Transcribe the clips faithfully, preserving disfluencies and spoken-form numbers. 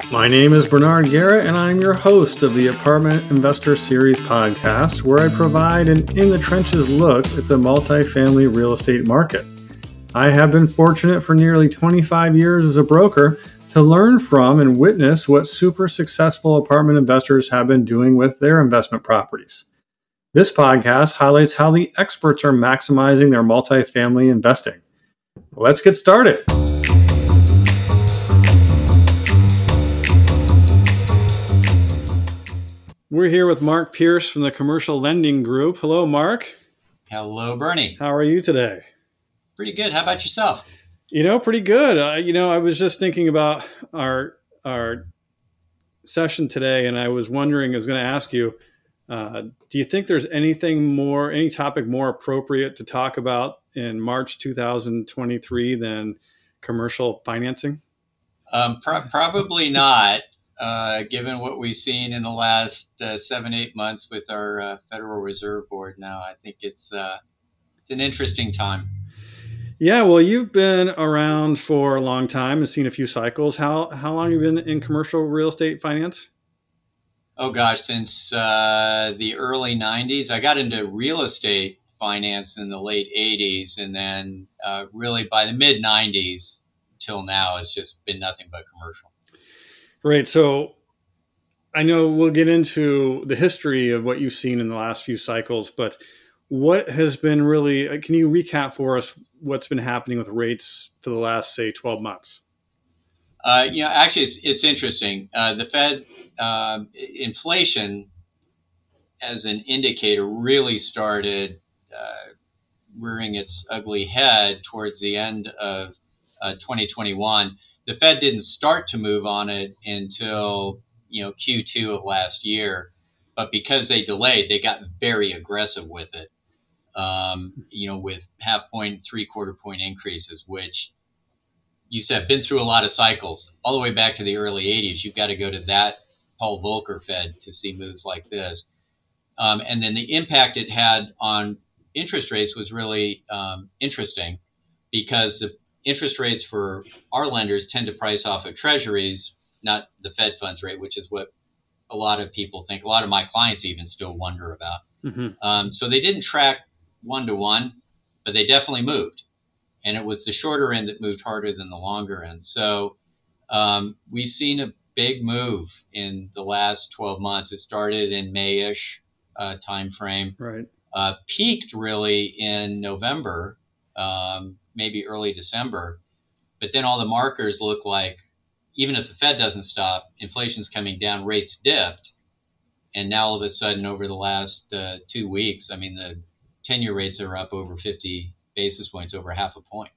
My name is Bernard Garrett, and I'm your host of the Apartment Investor Series podcast, where I provide an in-the-trenches look at the multifamily real estate market. I have been fortunate for nearly twenty-five years as a broker to learn from and witness what super successful apartment investors have been doing with their investment properties. This podcast highlights how the experts are maximizing their multifamily investing. Let's get started. We're here with Mark Pierce from the Commercial Lending Group. Hello, Mark. Hello, Bernie. How are you today? Pretty good. How about yourself? You know, pretty good. Uh, you know, I was just thinking about our our session today, and I was wondering, I was going to ask you, uh, do you think there's anything more, any topic more appropriate to talk about in March two thousand twenty-three than commercial financing? Um, pro- probably not, uh, given what we've seen in the last uh, seven, eight months with our uh, Federal Reserve Board now. I think it's uh, it's an interesting time. Yeah, well, you've been around for a long time and seen a few cycles. How how long have you been in commercial real estate finance? Oh, gosh, since uh, the early nineties. I got into real estate finance in the late eighties, and then uh, really by the mid nineties till now, it's just been nothing but commercial. Great. So I know we'll get into the history of what you've seen in the last few cycles, but what has been really, can you recap for us what's been happening with rates for the last, say, twelve months? Uh, you know, actually, it's, it's interesting. Uh, the Fed uh, inflation as an indicator really started uh, rearing its ugly head towards the end of uh, twenty twenty-one. The Fed didn't start to move on it until, you know, Q two of last year. But because they delayed, they got very aggressive with it, um, you know, with half point, three quarter point increases, which you said been through a lot of cycles all the way back to the early eighties. You've got to go to that Paul Volcker Fed to see moves like this. Um, and then the impact it had on interest rates was really um, interesting, because the interest rates for our lenders tend to price off of treasuries, not the Fed funds rate, which is what a lot of people think. A lot of my clients even still wonder about. Mm-hmm. Um, so they didn't track one to one, but they definitely moved. And it was the shorter end that moved harder than the longer end. So um, we've seen a big move in the last twelve months. It started in May-ish uh, timeframe. Right. Uh, peaked really in November, um, maybe early December. But then all the markers look like, even if the Fed doesn't stop, inflation's coming down, rates dipped. And now all of a sudden over the last uh, two weeks, I mean, the ten-year rates are up over fifty basis points, over half a point.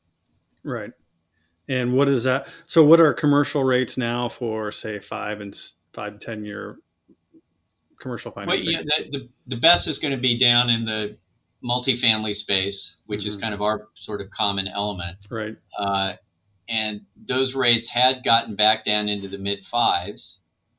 Right. And what is that? So what are commercial rates now for, say, five and five, ten year commercial financing? Well, yeah, the, the, the best is going to be down in the multifamily space, which mm-hmm. is kind of our sort of common element. Right. Uh, and those rates had gotten back down into the mid fives,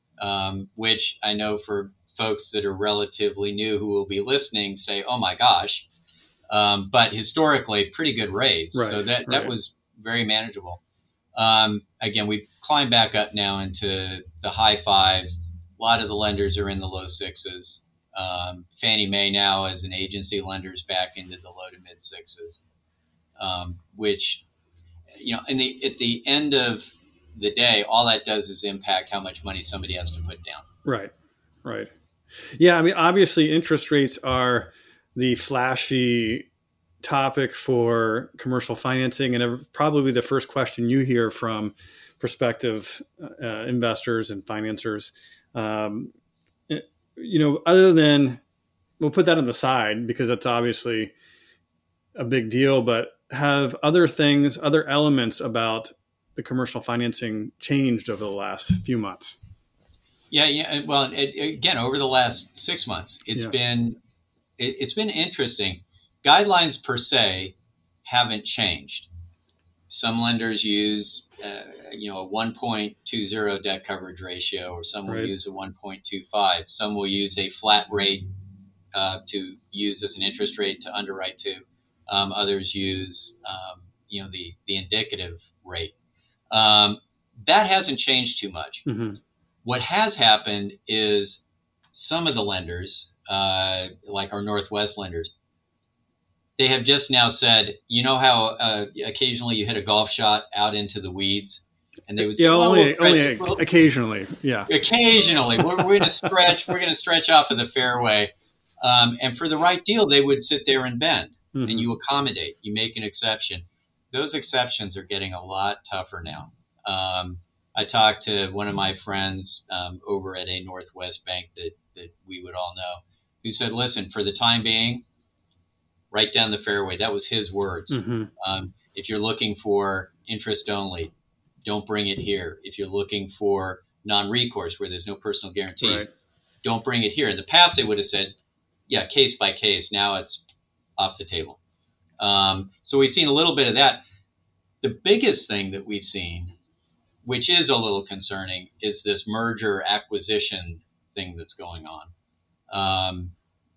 um, which I know for folks that are relatively new who will be listening say, oh my gosh. Um, but historically, pretty good rates. Right, so that, that right. was very manageable. Um, again, we've climbed back up now into the high fives. A lot of the lenders are in the low sixes. Um, Fannie Mae now as an agency lenders back into the low to mid sixes, um, which, you know, in the, at the end of the day, all that does is impact how much money somebody has to put down. Right, right. Yeah, I mean, obviously interest rates are the flashy topic for commercial financing, and probably the first question you hear from prospective uh, investors and financiers. Um, you know, other than, we'll put that on the side because that's obviously a big deal, but have other things, other elements about the commercial financing changed over the last few months? Yeah, yeah. Well, it, again, over the last six months, it's yeah. been it, it's been interesting. Guidelines per se haven't changed. Some lenders use, uh, you know, a one point two zero debt coverage ratio, or some will right. use a one point two five. Some will use a flat rate uh, to use as an interest rate to underwrite to. Um, others use, um, you know, the the indicative rate. Um, That hasn't changed too much. Mm-hmm. What has happened is some of the lenders, uh, like our Northwest lenders, they have just now said, you know how uh, occasionally you hit a golf shot out into the weeds, and they would say, yeah, well, only we'll only we'll, occasionally, yeah, occasionally we're, we're going to stretch, we're going to stretch off of the fairway, um, and for the right deal, they would sit there and bend, mm-hmm. and you accommodate, you make an exception. Those exceptions are getting a lot tougher now. Um, I talked to one of my friends um, over at a Northwest bank that that we would all know, who said, "Listen, for the time being, right down the fairway." That was his words. Mm-hmm. Um, if you're looking for interest only, don't bring it here. If you're looking for non-recourse, where there's no personal guarantees, right. don't bring it here. In the past, they would have said, yeah, case by case. Now it's off the table. Um, so we've seen a little bit of that. The biggest thing that we've seen, which is a little concerning, is this merger acquisition thing that's going on. Um,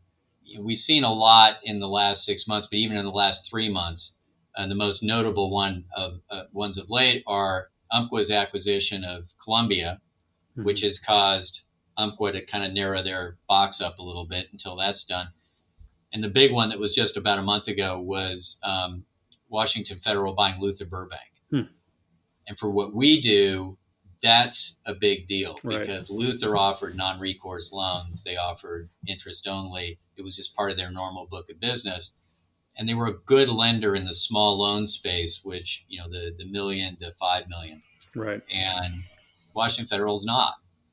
We've seen a lot in the last six months, but even in the last three months, and the most notable one of uh, ones of late are Umpqua's acquisition of Columbia, mm-hmm. which has caused Umpqua to kind of narrow their box up a little bit until that's done. And the big one that was just about a month ago was um, Washington Federal buying Luther Burbank. Hmm. And for what we do, that's a big deal right. because Luther offered non-recourse loans. They offered interest only. It was just part of their normal book of business. And they were a good lender in the small loan space, which, you know, the, the million to five million. Right. And Washington Federal's not.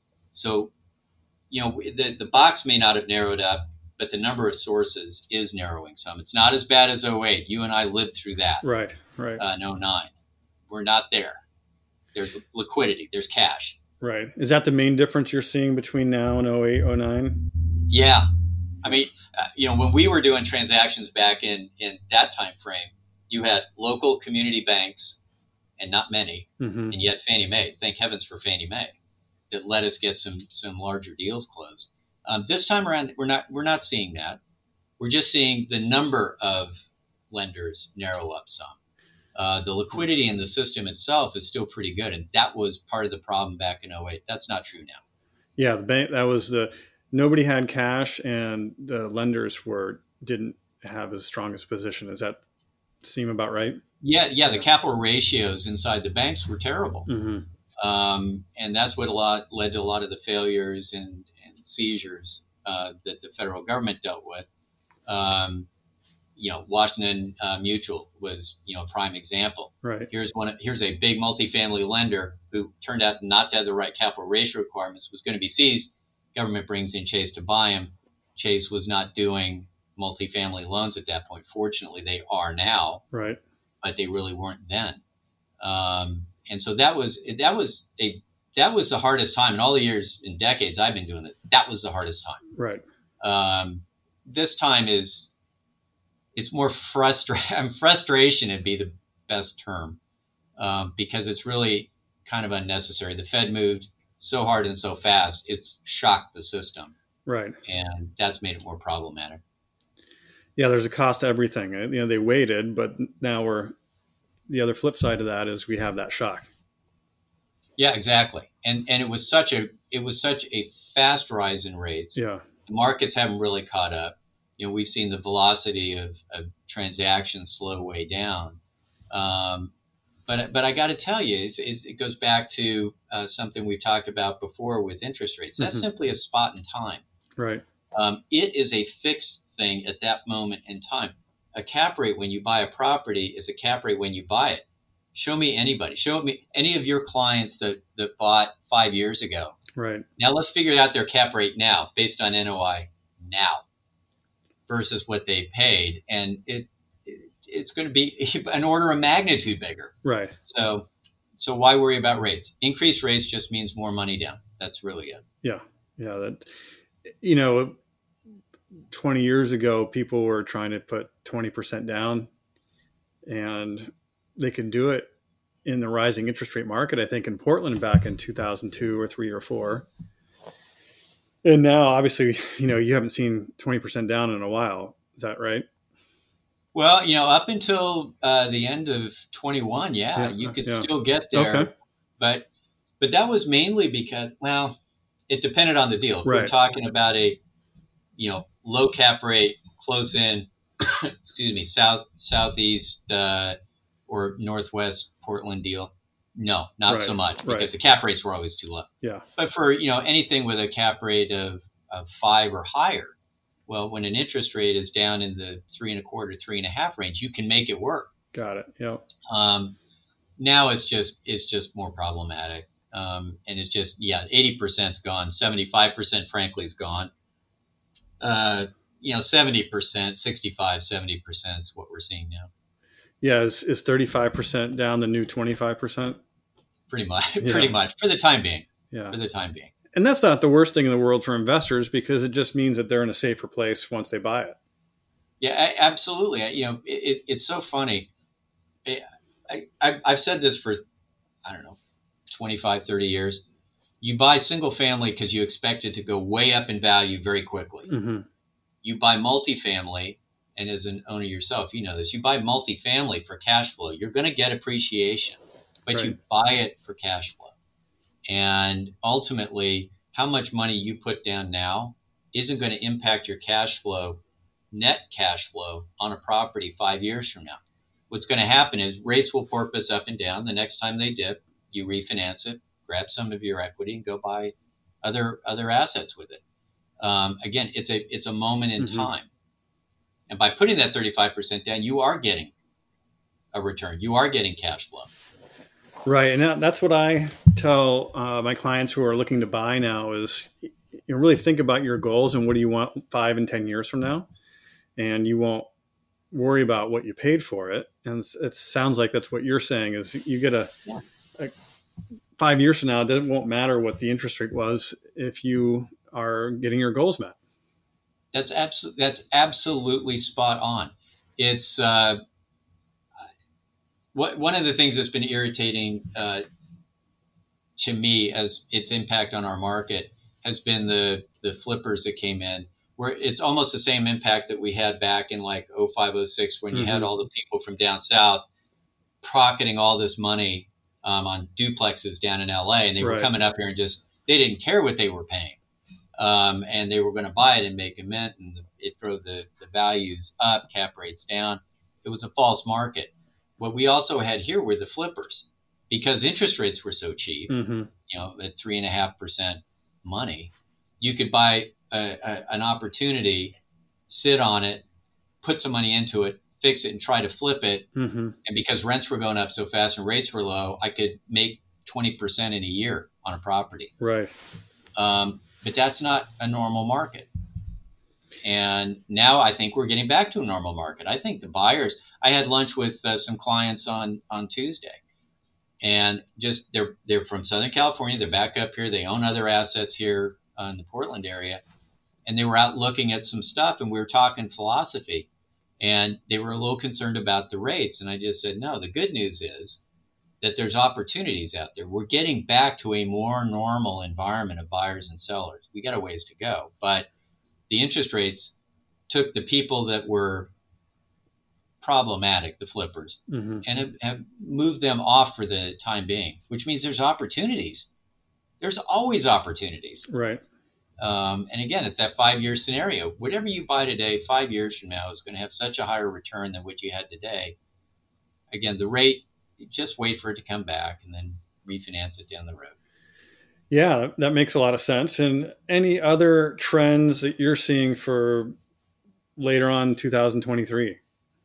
So, you know, the, the box may not have narrowed up, but the number of sources is narrowing some. It's not as bad as oh eight. You and I lived through that. Right, right. Uh, in oh nine. We're not there. There's liquidity. There's cash. Right. Is that the main difference you're seeing between now and oh eight, oh nine? Yeah. I mean, uh, you know, when we were doing transactions back in, in that time frame, you had local community banks, and not many, mm-hmm. and yet Fannie Mae. Thank heavens for Fannie Mae that let us get some some larger deals closed. Um, this time around, we're not we're not seeing that. We're just seeing the number of lenders narrow up some. Uh, the liquidity in the system itself is still pretty good, and that was part of the problem back in oh eight. That's not true now. Yeah, the bank that was the nobody had cash, and the lenders were didn't have as strong as position. Does that seem about right? Yeah, yeah. The capital ratios inside the banks were terrible, mm-hmm. um, and that's what a lot led to a lot of the failures and, and seizures uh, that the federal government dealt with. Um, You know, Washington uh, Mutual was, you know, a prime example. Right. Here's one. Here's a big multifamily lender who turned out not to have the right capital ratio requirements, was going to be seized. Government brings in Chase to buy him. Chase was not doing multifamily loans at that point. Fortunately, they are now. Right. But they really weren't then. Um, and so that was that was a that was the hardest time in all the years and decades I've been doing this. That was the hardest time. Right. Um, this time is. It's more frustra- frustration would be the best term um, because it's really kind of unnecessary. The Fed moved so hard and so fast, it's shocked the system. Right. And that's made it more problematic. Yeah, there's a cost to everything. You know, they waited, but now we're the other flip side of that is we have that shock. Yeah, exactly. And and it was such a it was such a fast rise in rates. Yeah. The markets haven't really caught up. You know, we've seen the velocity of, of transactions slow way down. Um, but but I got to tell you, it's, it, it goes back to uh, something we've talked about before with interest rates. That's mm-hmm. simply a spot in time. Right. Um, it is a fixed thing at that moment in time. A cap rate when you buy a property is a cap rate when you buy it. Show me anybody. Show me any of your clients that, that bought five years ago. Right. Now let's figure out their cap rate now based on N O I now. Versus what they paid, and it, it it's going to be an order of magnitude bigger. Right. So, so why worry about rates? Increased rates just means more money down. That's really it. Yeah, yeah. That you know, twenty years ago, people were trying to put twenty percent down, and they could do it in the rising interest rate market. I think in Portland back in two thousand two or three or four. And now, obviously, you know, you haven't seen twenty percent down in a while. Is that right? Well, you know, up until uh, the end of twenty-one, yeah, yeah you could yeah. still get there. Okay. But but that was mainly because, well, it depended on the deal. If Right. we're talking about a, you know, low cap rate, close in, excuse me, south, southeast, uh, or northwest Portland deal, no, not Right. so much because Right. the cap rates were always too low. Yeah. But for, you know, anything with a cap rate of, of five or higher, well, when an interest rate is down in the three and a quarter, three and a half range, you can make it work. Got it. Yeah. Um, now it's just it's just more problematic, um, and it's just yeah, eighty percent's gone, seventy-five percent frankly is gone. Uh, you know, seventy percent, sixty-five, seventy percent is what we're seeing now. Yeah. Is is thirty-five percent down the new twenty-five percent? Pretty much, Yeah. pretty much for the time being. Yeah. For the time being. And that's not the worst thing in the world for investors because it just means that they're in a safer place once they buy it. Yeah, I, absolutely. I, you know, it, it, it's so funny. I, I, I've said this for, I don't know, twenty-five, thirty years. You buy single family because you expect it to go way up in value very quickly. Mm-hmm. You buy multifamily, and as an owner yourself, you know this. You buy multifamily for cash flow. You're going to get appreciation, but Right. you buy it for cash flow. And ultimately, how much money you put down now isn't going to impact your cash flow, net cash flow on a property five years from now. What's going to happen is rates will porpoise up and down. The next time they dip, you refinance it, grab some of your equity, and go buy other other assets with it. Um, again, it's a it's a moment in Mm-hmm. time, and by putting that thirty-five percent down, you are getting a return. You are getting cash flow. Right. And that, that's what I tell uh, my clients who are looking to buy now is you really think about your goals and what do you want five and ten years from now, and you won't worry about what you paid for it. And it's, it sounds like that's what you're saying is you get a, Yeah. a five years from now, it won't matter what the interest rate was if you are getting your goals met. That's absolutely that's absolutely spot on. It's uh, what one of the things that's been irritating uh, to me as its impact on our market has been the the flippers that came in, where it's almost the same impact that we had back in like oh five, oh six when you Mm-hmm. had all the people from down south pocketing all this money um, on duplexes down in L A, and they were Right. coming up here and just they didn't care what they were paying. Um, and they were going to buy it and make a mint, and it drove the, the values up, cap rates down. It was a false market. What we also had here were the flippers, because interest rates were so cheap. Mm-hmm. You know, at three and a half percent money, you could buy a, a, an opportunity, sit on it, put some money into it, fix it, and try to flip it. Mm-hmm. And because rents were going up so fast and rates were low, I could make twenty percent in a year on a property. Right. Um, but that's not a normal market. And now I think we're getting back to a normal market. I think the buyers, I had lunch with uh, some clients on, on Tuesday, and just they're, they're from Southern California. They're back up here. They own other assets here uh, in the Portland area. And they were out looking at some stuff, and we were talking philosophy, and they were a little concerned about the rates. And I just said, no, the good news is that there's opportunities out there. We're getting back to a more normal environment of buyers and sellers. We got a ways to go, but the interest rates took the people that were problematic, the flippers, Mm-hmm. and have, have moved them off for the time being, which means there's opportunities. There's always opportunities. Right. Um, and again, it's that five-year scenario. Whatever you buy today, five years from now is going to have such a higher return than what you had today. Again, the rate, just wait for it to come back and then refinance it down the road. Yeah, that makes a lot of sense. And any other trends that you're seeing for later on in two thousand twenty-three?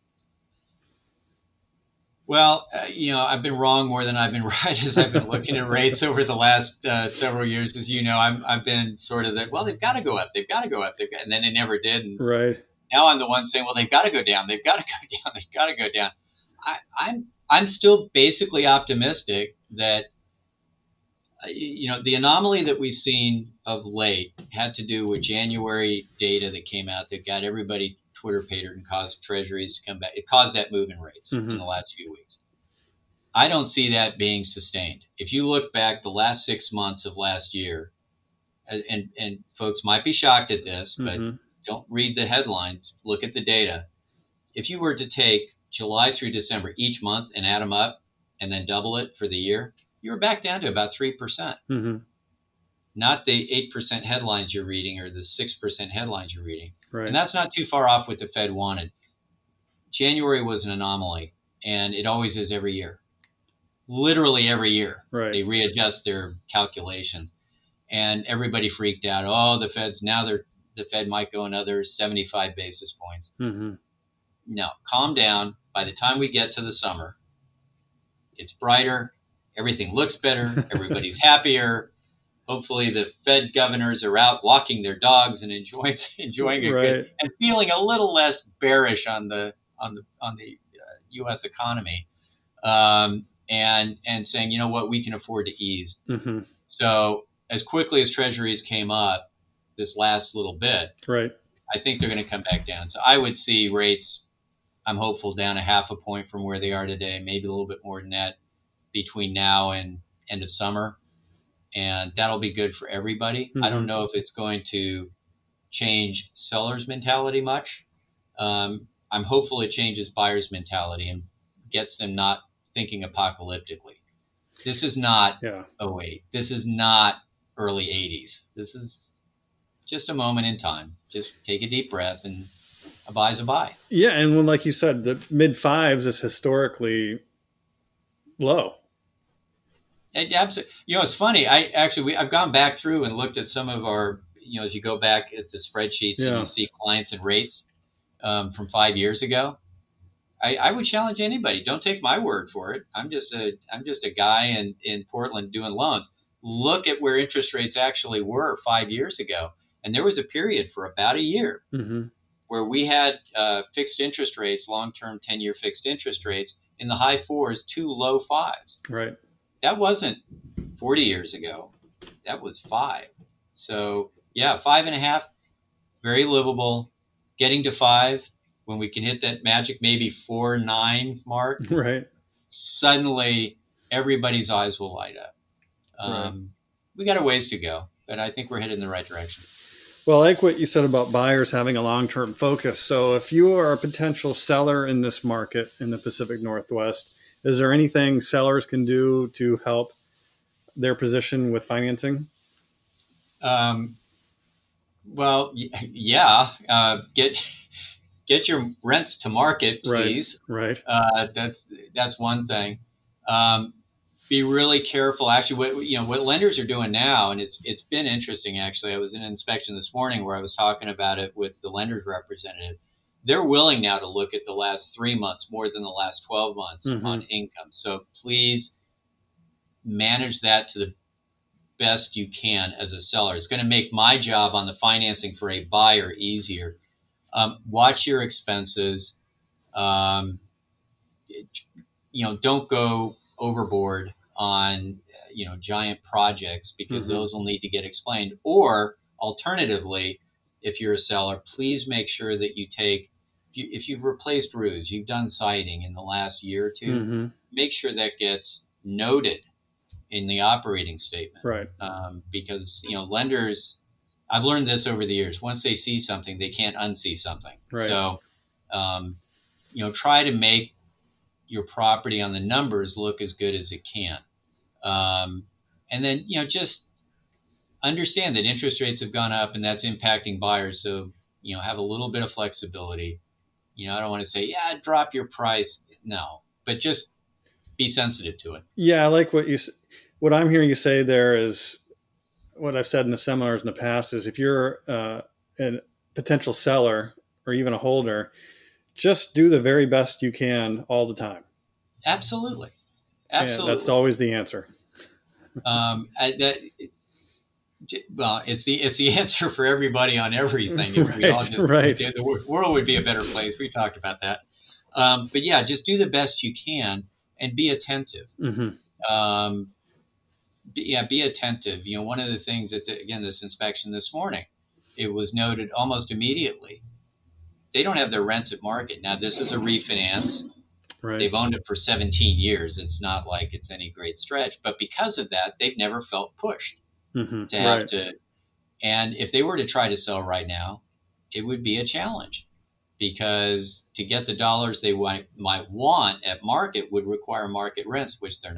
Well, uh, you know, I've been wrong more than I've been right as I've been looking at rates over the last uh, several years. As you know, I'm, I've been sort of that, well, they've got to go up. They've got to go up. They've got, and then they never did. And Right. now I'm the one saying, well, they've got to go down. They've got to go down. They've got to go down. I, I'm I'm still basically optimistic that, uh, you know, the anomaly that we've seen of late had to do with January data that came out that got everybody Twitter patered and caused treasuries to come back. It caused that move in rates Mm-hmm. in the last few weeks. I don't see that being sustained. If you look back the last six months of last year, and, and, and folks might be shocked at this, but Mm-hmm. don't read the headlines, look at the data. If you were to take July through December each month and add them up and then double it for the year, you were back down to about three percent. Mm-hmm. Not the eight percent headlines you're reading or the six percent headlines you're reading. Right. And that's not too far off what the Fed wanted. January was an anomaly, and it always is every year. Literally every year. Right. They readjust their calculations. And everybody freaked out. Oh, the Fed's now they're the Fed might go another seventy-five basis points. Mm-hmm. No, calm down. By the time we get to the summer, it's brighter. Everything looks better. Everybody's happier. Hopefully the Fed governors are out walking their dogs and enjoying enjoying a right. good and feeling a little less bearish on the on the on the uh, U S economy, um, and and saying, you know what, we can afford to ease. Mm-hmm. So as quickly as Treasuries came up this last little bit, right. I think they're going to come back down. So I would see rates, I'm hopeful, down a half a point from where they are today, maybe a little bit more than that between now and end of summer. And that'll be good for everybody. Mm-hmm. I don't know if it's going to change sellers' mentality much. Um, I'm hopeful it changes buyers' mentality and gets them not thinking apocalyptically. This is not yeah. oh eight. This is not early eighties. This is just a moment in time. Just take a deep breath, and a buy's a buy. Yeah, and when, like you said, the mid fives is historically low. It, absolutely. You know, it's funny. I actually, we, I've gone back through and looked at some of our, you know, as you go back at the spreadsheets yeah. and you see clients and rates um, from five years ago. I, I would challenge anybody. Don't take my word for it. I'm just a, I'm just a guy in, in Portland doing loans. Look at where interest rates actually were five years ago. And there was a period for about a year mm-hmm. where we had uh, fixed interest rates, long-term ten-year fixed interest rates in the high fours to low fives. Right. That wasn't forty years ago. That was five. So yeah, five and a half, very livable. Getting to five, when we can hit that magic maybe four, nine mark, right. suddenly everybody's eyes will light up. Um, right. We got a ways to go, but I think we're headed in the right direction. Well, I like what you said about buyers having a long-term focus. So if you are a potential seller in this market in the Pacific Northwest, is there anything sellers can do to help their position with financing? Um, well, yeah, uh, get get your rents to market, please. Right. right. Uh, that's that's one thing. Um, be really careful. Actually, what you know what lenders are doing now, and it's it's been interesting. Actually, I was in an inspection this morning where I was talking about it with the lender's representative. They're willing now to look at the last three months more than the last twelve months mm-hmm. on income. So please manage that to the best you can as a seller. It's going to make my job on the financing for a buyer easier. Um, watch your expenses. Um, it, you know, don't go overboard on, you know, giant projects because mm-hmm. those will need to get explained. Or alternatively, if you're a seller, please make sure that you take, if, you, if you've replaced roofs, you've done siding in the last year or two, mm-hmm. make sure that gets noted in the operating statement. Right. Um, because, you know, lenders, I've learned this over the years. Once they see something, they can't unsee something. Right. So, um, you know, try to make your property on the numbers look as good as it can. Um, and then, you know, just understand that interest rates have gone up and that's impacting buyers. So, you know, have a little bit of flexibility. You know, I don't want to say, yeah, drop your price. No, but just be sensitive to it. Yeah, I like what you, what I'm hearing you say there is what I've said in the seminars in the past is if you're uh, a potential seller or even a holder, just do the very best you can all the time. Absolutely. Absolutely. And that's always the answer. um, I, that, well, it's the it's the answer for everybody on everything. If right, we all just, right. The world would be a better place. We talked about that. Um, but yeah, just do the best you can and be attentive. Mm-hmm. Um, be, yeah, be attentive. You know, one of the things that, the, again, this inspection this morning, it was noted almost immediately. They don't have their rents at market. Now, this is a refinance. Right. They've owned it for seventeen years. It's not like it's any great stretch. But because of that, they've never felt pushed mm-hmm. to have right. to. And if they were to try to sell right now, it would be a challenge because to get the dollars they might, might want at market would require market rents, which they're not at.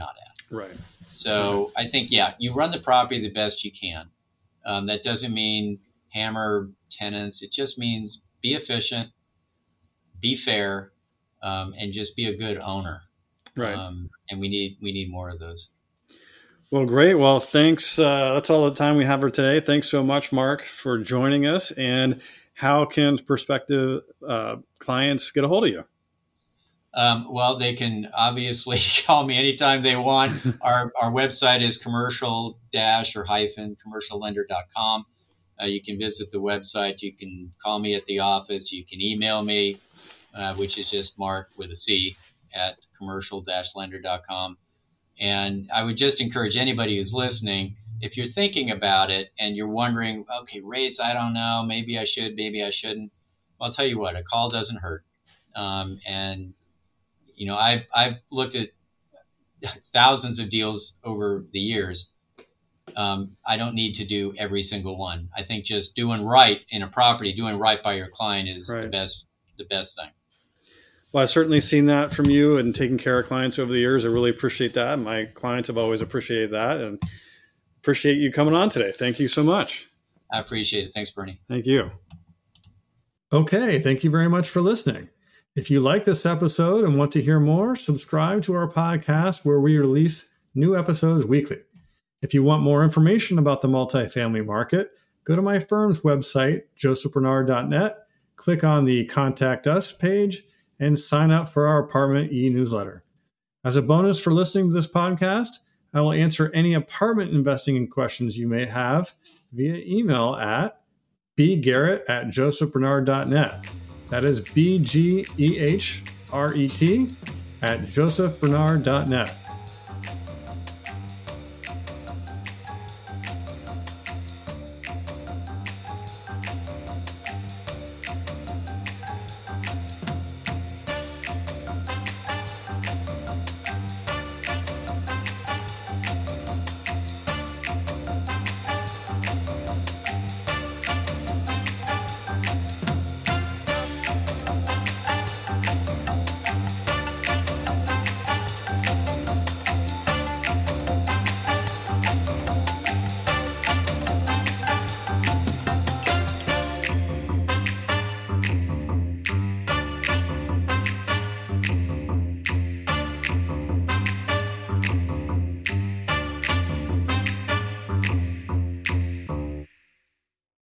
Right. So I think, yeah, you run the property the best you can. Um, that doesn't mean hammer tenants. It just means be efficient, be fair, um, and just be a good owner. Right. Um, and we need we need more of those. Well, great. Well, thanks. Uh, that's all the time we have for today. Thanks so much, Mark, for joining us. And how can prospective uh, clients get a hold of you? Um, well, they can obviously call me anytime they want. Our our website is commercial dash or hyphen commercial lender dot com. Uh, you can visit the website. You can call me at the office. You can email me, uh, which is just Mark with a C at commercial dash lender dot com. And I would just encourage anybody who's listening, if you're thinking about it and you're wondering, okay, rates, I don't know, maybe I should, maybe I shouldn't. Well, I'll tell you what, a call doesn't hurt. Um, and, you know, I've, I've looked at thousands of deals over the years. Um, I don't need to do every single one. I think just doing right in a property, doing right by your client is right. the best, the best thing. Well, I've certainly seen that from you and taking care of clients over the years. I really appreciate that. My clients have always appreciated that, and appreciate you coming on today. Thank you so much. I appreciate it. Thanks, Bernie. Thank you. Okay. Thank you very much for listening. If you like this episode and want to hear more, subscribe to our podcast where we release new episodes weekly. If you want more information about the multifamily market, go to my firm's website, joseph bernard dot net, click on the Contact Us page, and sign up for our apartment e-newsletter. As a bonus for listening to this podcast, I will answer any apartment investing questions you may have via email at b garrett at joseph bernard dot net. That is B G E H R E T at joseph bernard dot net.